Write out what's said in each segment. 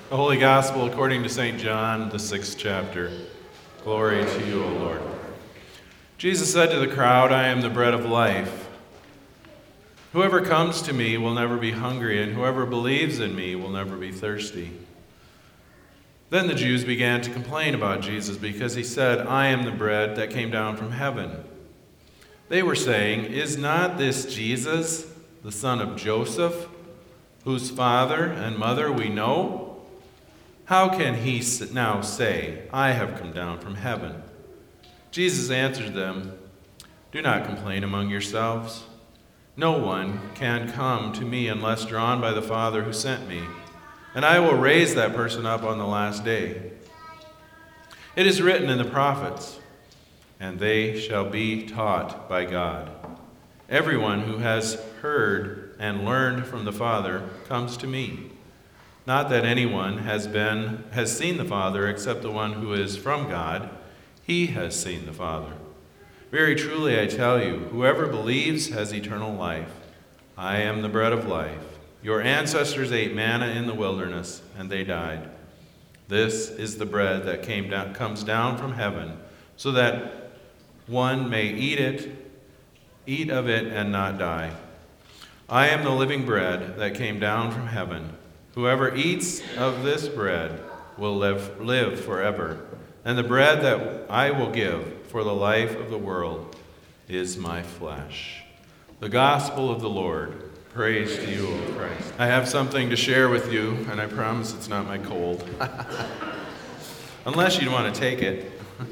The Holy Gospel according to St. John, the 6th chapter. Glory to you, O Lord. Jesus said to the crowd, I am the bread of life. Whoever comes to me will never be hungry, and whoever believes in me will never be thirsty. Then the Jews began to complain about Jesus because he said, I am the bread that came down from heaven. They were saying, is not this Jesus, the son of Joseph, whose father and mother we know? How can he now say, I have come down from heaven? Jesus answered them, do not complain among yourselves. No one can come to me unless drawn by the Father who sent me, and I will raise that person up on the last day. It is written in the prophets, and they shall be taught by God. Everyone who has heard and learned from the Father comes to me. Not that anyone has seen the Father except the one who is from God. He has seen the Father. Very truly I tell you, whoever believes has eternal life. I am the bread of life. Your ancestors ate manna in the wilderness, and they died. This is the bread that comes down from heaven, so that one may eat of it and not die. I am the living bread that came down from heaven. Whoever eats of this bread will live forever. And the bread that I will give for the life of the world is my flesh. The gospel of the Lord. Praise to you, O Christ. I have something to share with you, and I promise it's not my cold. Unless you want to take it.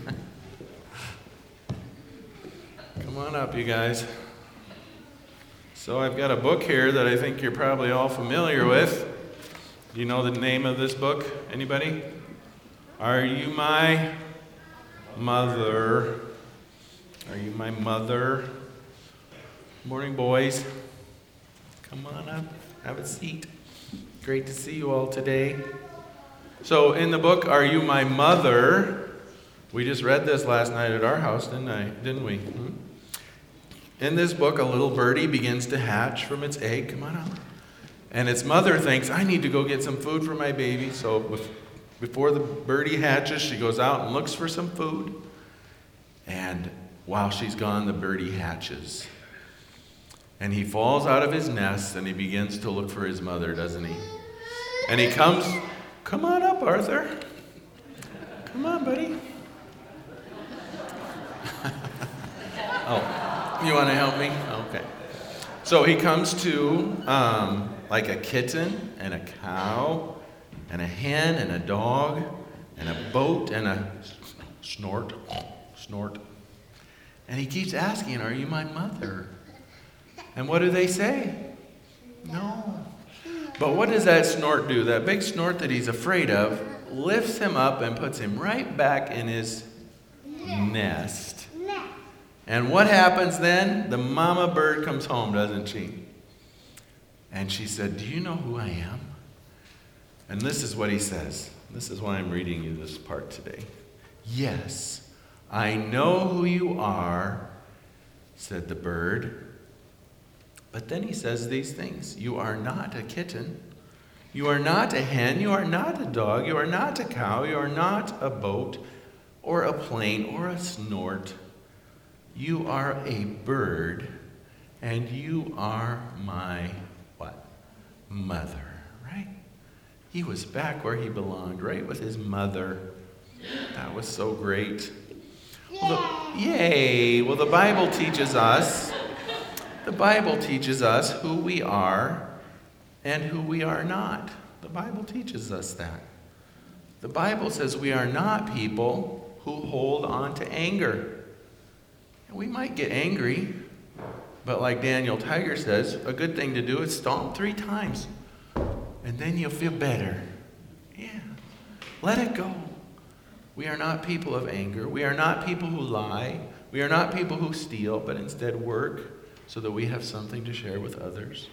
Come on up, you guys. So I've got a book here that I think you're probably all familiar with. Do you know the name of this book? Anybody? Are you my mother? Are you my mother? Morning, boys. Come on up. Have a seat. Great to see you all today. So in the book, Are You My Mother? We just read this last night at our house, didn't we? In this book, a little birdie begins to hatch from its egg. Come on up. And its mother thinks, I need to go get some food for my baby. So before the birdie hatches, she goes out and looks for some food. And while she's gone, the birdie hatches. And he falls out of his nest and he begins to look for his mother, doesn't he? And he comes, come on up, Arthur. Come on, buddy. Oh, you want to help me? Okay. So he comes to like a kitten and a cow and a hen and a dog and a boat and a snort. And he keeps asking, are you my mother? And what do they say? No. But what does that snort do? That big snort that he's afraid of lifts him up and puts him right back in his nest. And what happens then? The mama bird comes home, doesn't she? And she said, do you know who I am? And this is what he says. This is why I'm reading you this part today. Yes, I know who you are, said the bird. But then he says these things. You are not a kitten. You are not a hen. You are not a dog. You are not a cow. You are not a boat or a plane or a snort. You are a bird, and you are my what? Mother, right? He was back where he belonged, right with his mother. That was so great. Yay! Well, the Bible teaches us who we are and who we are not. The Bible teaches us that. The Bible says we are not people who hold on to anger. We might get angry, but like Daniel Tiger says, a good thing to do is stomp 3 times, and then you'll feel better. Yeah, let it go. We are not people of anger. We are not people who lie. We are not people who steal, but instead work so that we have something to share with others.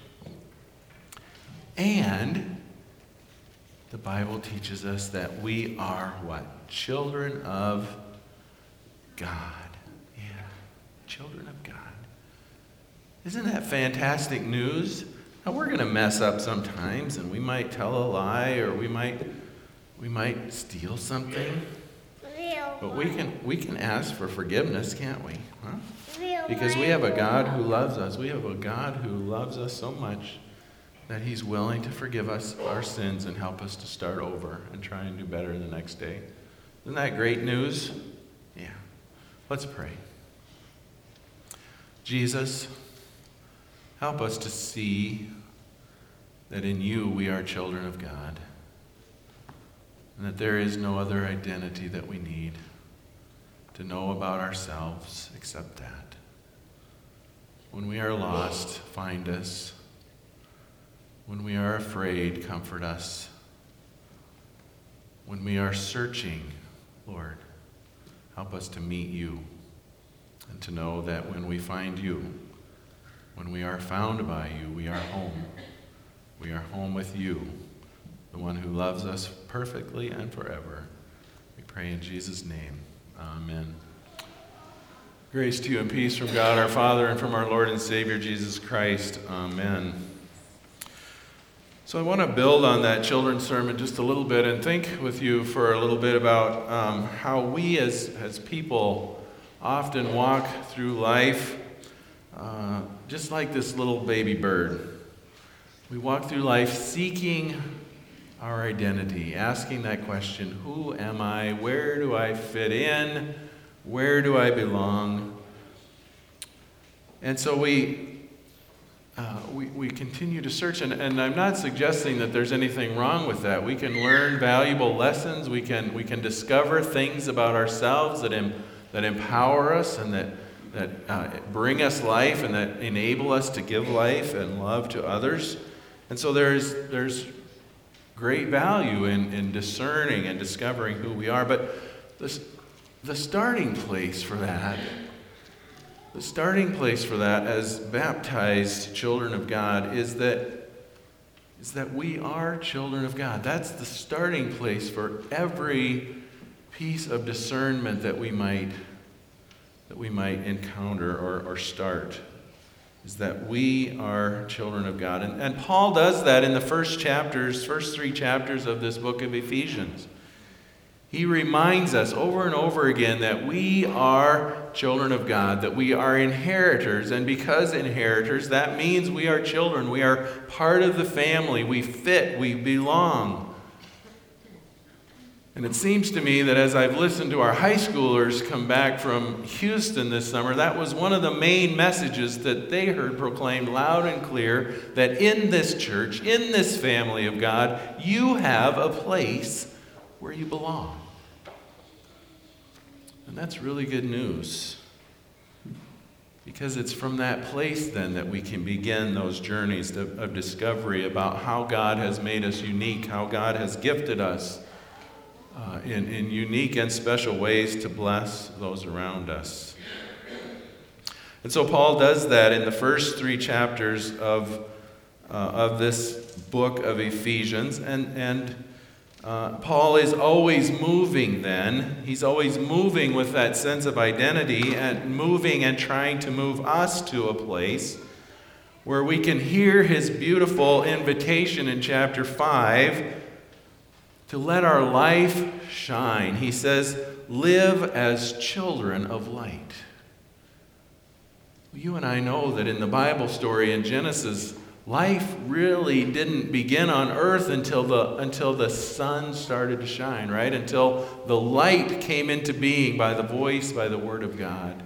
And the Bible teaches us that we are what? Children of God. Children of God. Isn't that fantastic news? Now, we're going to mess up sometimes, and we might tell a lie, or we might We might steal something. But we can ask for forgiveness, can't we? Huh? Because we have a God who loves us. We have a God who loves us so much that he's willing to forgive us our sins and help us to start over and try and do better the next day. Isn't that great news? Yeah. Let's pray. Jesus, help us to see that in you we are children of God, and that there is no other identity that we need to know about ourselves except that. When we are lost, find us. When we are afraid, comfort us. When we are searching, Lord, help us to meet you and to know that when we find you, when we are found by you, we are home. We are home with you, the one who loves us perfectly and forever. We pray in Jesus' name. Amen. Grace to you and peace from God our Father and from our Lord and Savior Jesus Christ. Amen. So I want to build on that children's sermon just a little bit and think with you for a little bit about how we as people often walk through life just like this little baby bird. We walk through life seeking our identity, asking that question, who am I? Where do I fit in? Where do I belong? And so we continue to search, and I'm not suggesting that there's anything wrong with that. We can learn valuable lessons. We can discover things about ourselves that empower us and that bring us life and that enable us to give life and love to others. And so there's great value in discerning and discovering who we are. But the starting place for that as baptized children of God is that we are children of God. That's the starting place for every piece of discernment that we might encounter or start, is that we are children of God. And Paul does that in the first 3 chapters of this book of Ephesians. He reminds us over and over again that we are children of God, that we are inheritors, and because inheritors, that means we are children. We are part of the family. We fit, we belong. And it seems to me that as I've listened to our high schoolers come back from Houston this summer, that was one of the main messages that they heard proclaimed loud and clear, that in this church, in this family of God, you have a place where you belong. And that's really good news, because it's from that place then that we can begin those journeys of discovery about how God has made us unique, how God has gifted us in unique and special ways to bless those around us. And so Paul does that in the first 3 chapters of this book of Ephesians, and Paul is always moving then. He's always moving with that sense of identity and moving and trying to move us to a place where we can hear his beautiful invitation in chapter 5 to let our life shine. He says, live as children of light. You and I know that in the Bible story in Genesis, life really didn't begin on earth until the sun started to shine, right? Until the light came into being by the voice, by the word of God.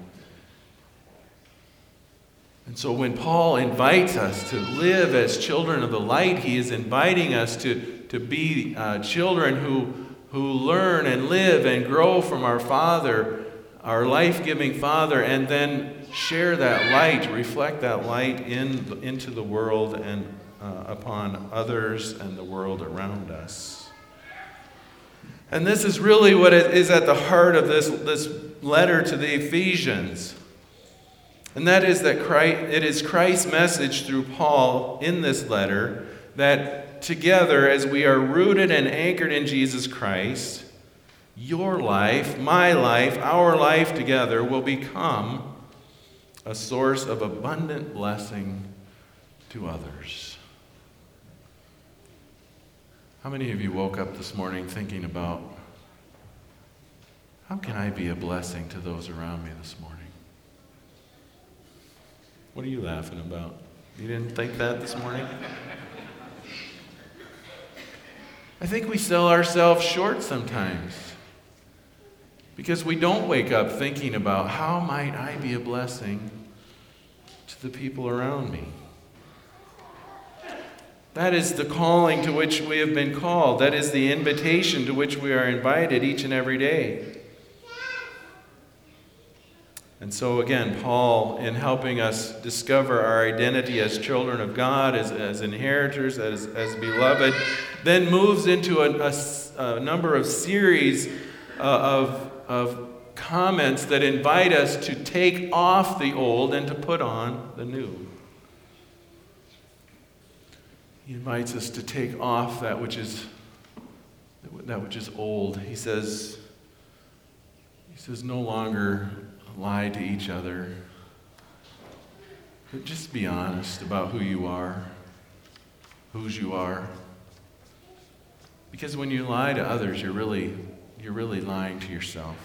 And so when Paul invites us to live as children of the light, he is inviting us to be children who learn and live and grow from our Father, our life-giving Father, and then share that light, reflect that light into the world and upon others and the world around us. And this is really what is at the heart of this letter to the Ephesians. And that is that it is Christ's message through Paul in this letter that together, as we are rooted and anchored in Jesus Christ, your life, my life, our life together will become a source of abundant blessing to others. How many of you woke up this morning thinking about, how can I be a blessing to those around me this morning? What are you laughing about? You didn't think that this morning? I think we sell ourselves short sometimes because we don't wake up thinking about, how might I be a blessing to the people around me? That is the calling to which we have been called. That is the invitation to which we are invited each and every day. And so again, Paul, in helping us discover our identity as children of God, as inheritors, as beloved, then moves into a number of series of comments that invite us to take off the old and to put on the new. He invites us to take off that which is old. He says, no longer lie to each other, but just be honest about who you are, whose you are. Because when you lie to others, you're really lying to yourself.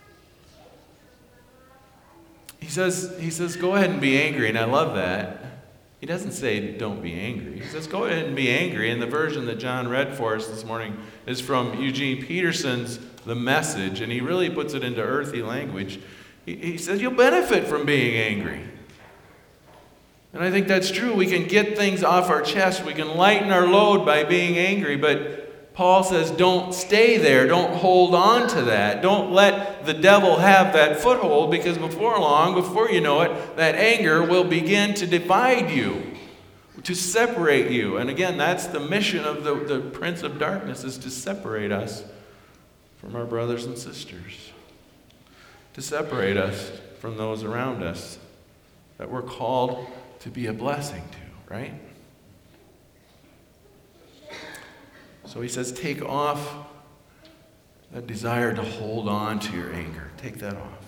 He says, go ahead and be angry, and I love that. He doesn't say don't be angry. He says go ahead and be angry. And the version that John read for us this morning is from Eugene Peterson's The Message, and he really puts it into earthy language. He says you'll benefit from being angry. And I think that's true. We can get things off our chest. We can lighten our load by being angry. But Paul says don't stay there. Don't hold on to that. Don't let the devil have that foothold, because before long, before you know it, that anger will begin to divide you, to separate you. And again, that's the mission of the Prince of Darkness, is to separate us from our brothers and sisters, to separate us from those around us that we're called to be a blessing to, right? So he says, take off that desire to hold on to your anger. Take that off.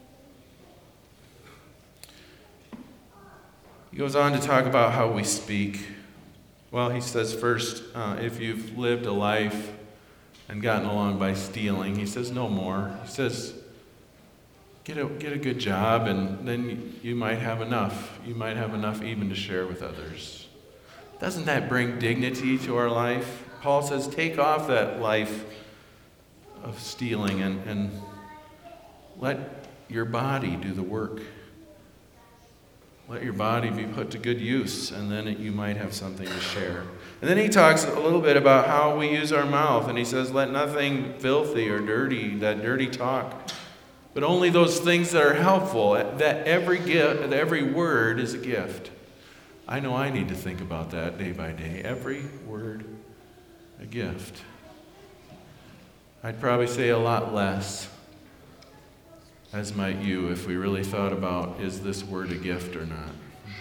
He goes on to talk about how we speak. Well, he says first, if you've lived a life and gotten along by stealing, he says no more. He says, get a good job, and then you might have enough. You might have enough even to share with others. Doesn't that bring dignity to our life? Paul says, take off that life of stealing and let your body do the work. Let your body be put to good use, and then you might have something to share. And then he talks a little bit about how we use our mouth, and he says, let nothing filthy or dirty, that dirty talk, but only those things that are helpful, that every word is a gift. I know I need to think about that day by day. Every word a gift. I'd probably say a lot less, as might you, if we really thought about, is this word a gift or not?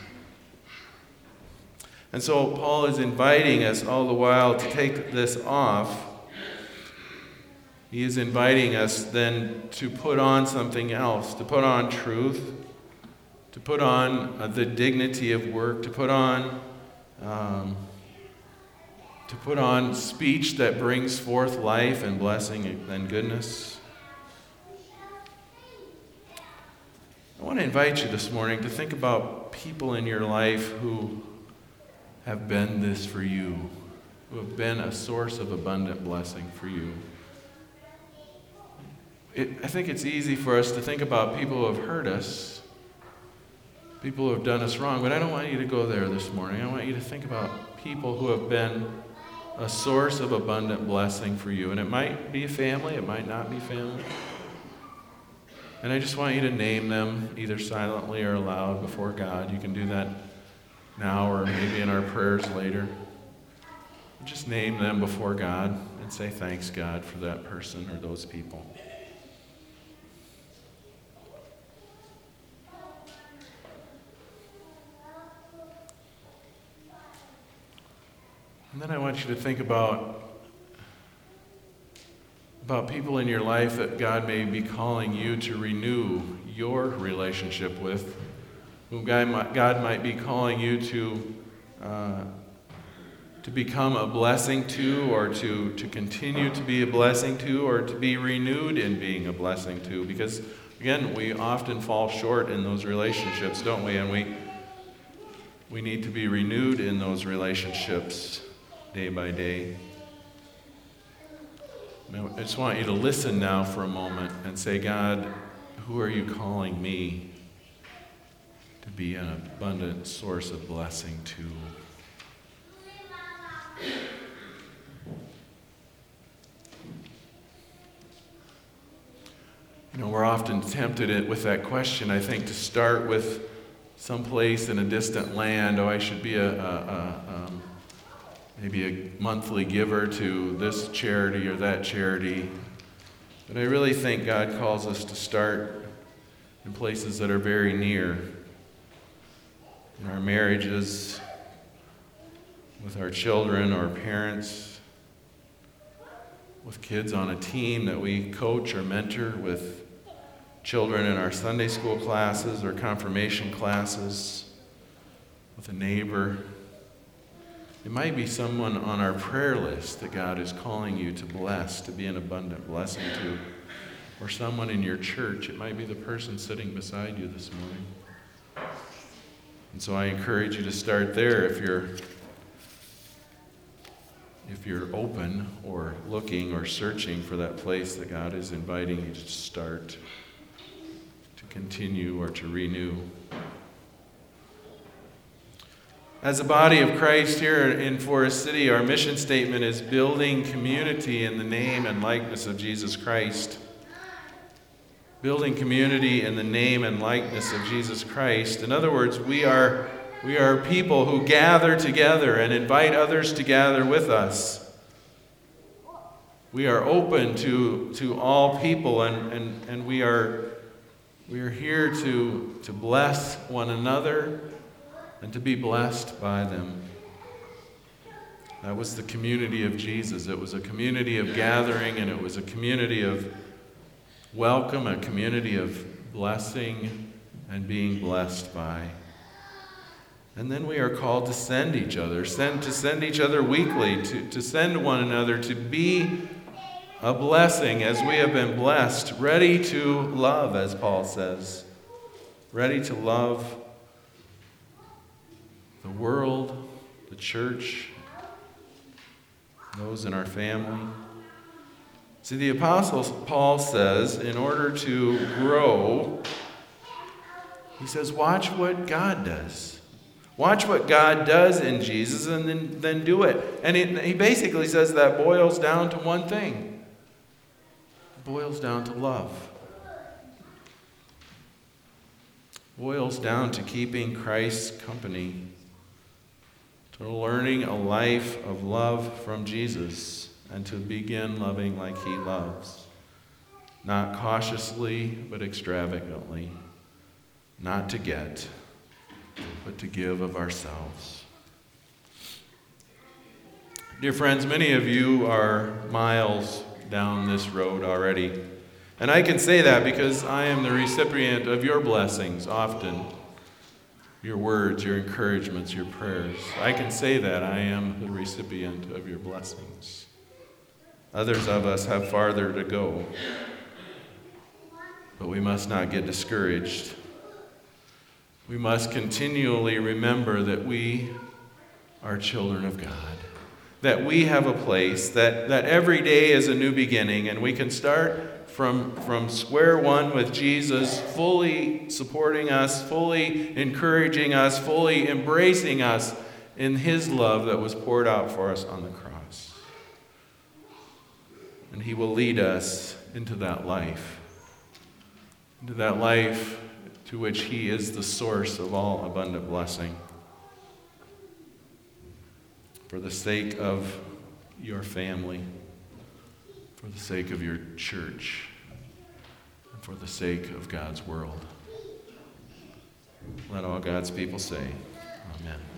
And so Paul is inviting us all the while to take this off. He is inviting us then to put on something else, to put on truth, to put on the dignity of work, to put on speech that brings forth life and blessing and goodness. I want to invite you this morning to think about people in your life who have been this for you, who have been a source of abundant blessing for you. I think it's easy for us to think about people who have hurt us, people who have done us wrong, but I don't want you to go there this morning. I want you to think about people who have been a source of abundant blessing for you. And it might be family, it might not be family. And I just want you to name them either silently or aloud before God. You can do that now or maybe in our prayers later. Just name them before God and say thanks, God, for that person or those people. And then I want you to think about people in your life that God may be calling you to renew your relationship with, whom God might be calling you to become a blessing to, or to continue to be a blessing to, or to be renewed in being a blessing to. Because, again, we often fall short in those relationships, don't we? And we need to be renewed in those relationships day by day. I just want you to listen now for a moment and say, God, who are you calling me to be an abundant source of blessing to? We're often tempted with that question, I think, to start with someplace in a distant land. I should be maybe a monthly giver to this charity or that charity. But I really think God calls us to start in places that are very near. In our marriages, with our children, our parents, with kids on a team that we coach or mentor, with children in our Sunday school classes or confirmation classes, with a neighbor. It might be someone on our prayer list that God is calling you to bless, to be an abundant blessing to, or someone in your church. It might be the person sitting beside you this morning. And so I encourage you to start there if you're open or looking or searching for that place that God is inviting you to start, to continue or to renew. As a body of Christ here in Forest City, our mission statement is building community in the name and likeness of Jesus Christ. Building community in the name and likeness of Jesus Christ. In other words, we are people who gather together and invite others to gather with us. We are open to all people, and we are here to bless one another and to be blessed by them. That was the community of Jesus. It was a community of gathering, and it was a community of welcome, a community of blessing and being blessed by. And then we are called to send each other weekly, to send one another, to be a blessing as we have been blessed, ready to love, as Paul says, ready to love the world, the church, those in our family. See, the Apostle Paul says, in order to grow, he says, watch what God does. Watch what God does in Jesus and then do it. And he basically says that boils down to one thing. It boils down to love. It boils down to keeping Christ's company, to learning a life of love from Jesus, and to begin loving like he loves. Not cautiously, but extravagantly. Not to get, but to give of ourselves. Dear friends, many of you are miles down this road already. And I can say that because I am the recipient of your blessings often. Your words, your encouragements, your prayers. I can say that I am the recipient of your blessings. Others of us have farther to go. But we must not get discouraged. We must continually remember that we are children of God. That we have a place, that every day is a new beginning, and we can start from square one with Jesus, fully supporting us, fully encouraging us, fully embracing us in his love that was poured out for us on the cross. And he will lead us into that life to which he is the source of all abundant blessing. For the sake of your family, for the sake of your church, and for the sake of God's world. Let all God's people say, Amen.